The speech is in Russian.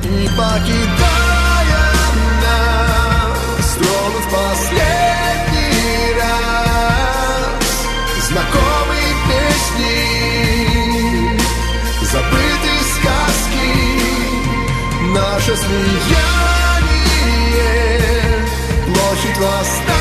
не покидая нас, тронут в последний раз знакомые песни, забытые сказки, наше слияние, площадь восстания.